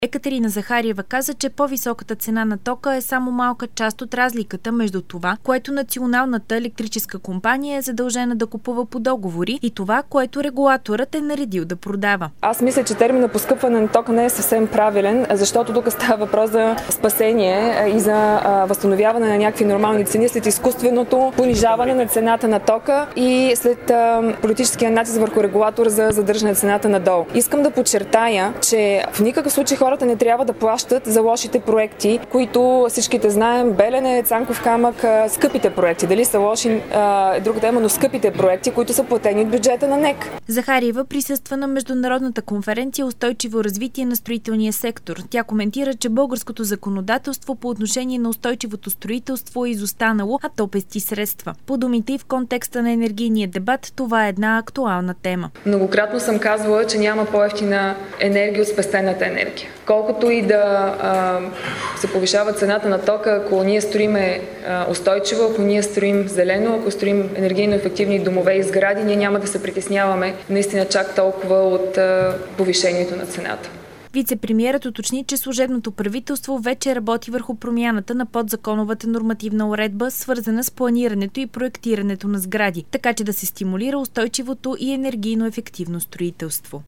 Екатерина Захариева каза, че по-високата цена на тока е само малка част от разликата между това, което Националната електрическа компания е задължена да купува по договори, и това, което регулаторът е наредил да продава. Аз мисля, че терминът поскъпване на тока не е съвсем правилен, защото тук става въпрос за спасение и за възстановяване на някакви нормални цени след изкуственото понижаване на цената на тока и след политическия натиск върху регулатора за задържане цената надолу. Искам да подчертая, че в никакъв случай хората не трябва да плащат за лошите проекти, които всичките знаем, Белене, Цанков камък, скъпите проекти. Дали са лоши е друга тема, но скъпите проекти, които са платени от бюджета на НЕК. Захариева присъства на Международната конференция Устойчиво развитие на строителния сектор. Тя коментира, че българското законодателство по отношение на устойчивото строителство е изостанало, а то пести средства. По думите и в контекста на енергийния дебат, това е една актуална тема. Многократно съм казвала, че няма по-евтина енергия от спестената енергия. Колкото и да се повишава цената на тока, ако ние строиме устойчиво, ако ние строим зелено, ако строим енергийно ефективни домове и сгради, ние няма да се притесняваме наистина чак толкова от повишението на цената. Вице-премиерът уточни, че служебното правителство вече работи върху промяната на подзаконовата нормативна уредба, свързана с планирането и проектирането на сгради, така че да се стимулира устойчивото и енергийно ефективно строителство.